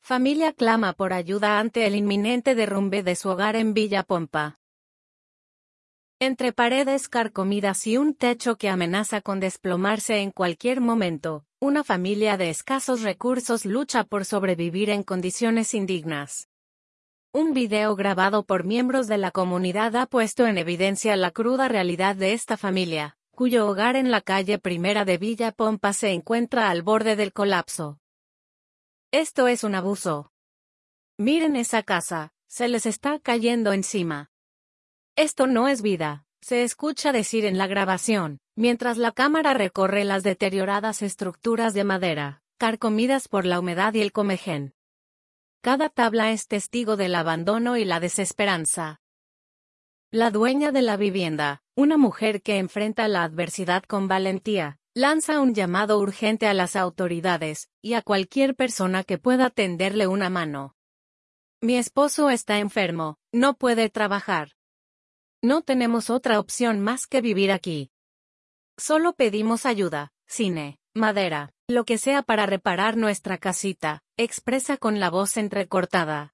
Familia clama por ayuda ante el inminente derrumbe de su hogar en Villa Pompa. Entre paredes carcomidas y un techo que amenaza con desplomarse en cualquier momento, una familia de escasos recursos lucha por sobrevivir en condiciones indignas. Un video grabado por miembros de la comunidad ha puesto en evidencia la cruda realidad de esta familia, cuyo hogar en la calle Primera de Villa Pompa se encuentra al borde del colapso. Esto es un abuso. Miren esa casa, se les está cayendo encima. Esto no es vida, se escucha decir en la grabación, mientras la cámara recorre las deterioradas estructuras de madera, carcomidas por la humedad y el comején. Cada tabla es testigo del abandono y la desesperanza. La dueña de la vivienda, una mujer que enfrenta la adversidad con valentía, lanza un llamado urgente a las autoridades, y a cualquier persona que pueda tenderle una mano. Mi esposo está enfermo, no puede trabajar. No tenemos otra opción más que vivir aquí. Solo pedimos ayuda, cine, madera, lo que sea para reparar nuestra casita, expresa con la voz entrecortada.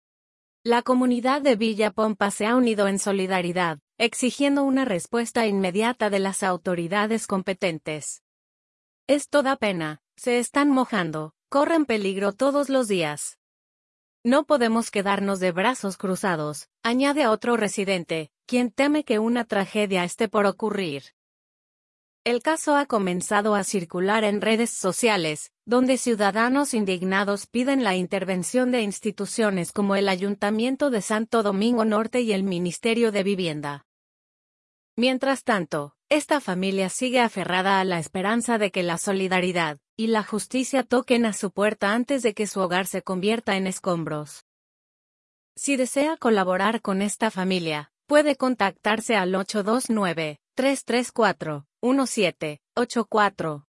La comunidad de Villa Pompa se ha unido en solidaridad, exigiendo una respuesta inmediata de las autoridades competentes. Esto da pena, se están mojando, corren peligro todos los días. No podemos quedarnos de brazos cruzados, añade otro residente, quien teme que una tragedia esté por ocurrir. El caso ha comenzado a circular en redes sociales, donde ciudadanos indignados piden la intervención de instituciones como el Ayuntamiento de Santo Domingo Norte y el Ministerio de Vivienda. Mientras tanto, esta familia sigue aferrada a la esperanza de que la solidaridad y la justicia toquen a su puerta antes de que su hogar se convierta en escombros. Si desea colaborar con esta familia, puede contactarse al 829-334-1784.